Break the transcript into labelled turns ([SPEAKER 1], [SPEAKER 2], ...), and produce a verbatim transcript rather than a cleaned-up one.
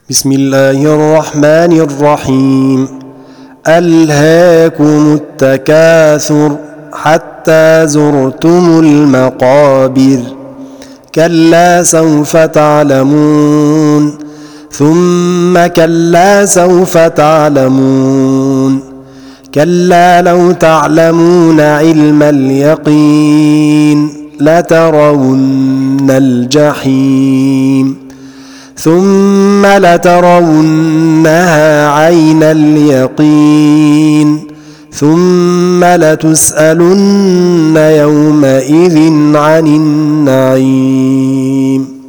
[SPEAKER 1] بسم الله الرحمن الرحيم. ألهاكم التكاثر حتى زرتم المقابر، كلا سوف تعلمون ثم كلا سوف تعلمون، كلا لو تعلمون علم اليقين لترون الجحيم ثم لترونها عين اليقين ثم لتسألن يومئذ عن النعيم.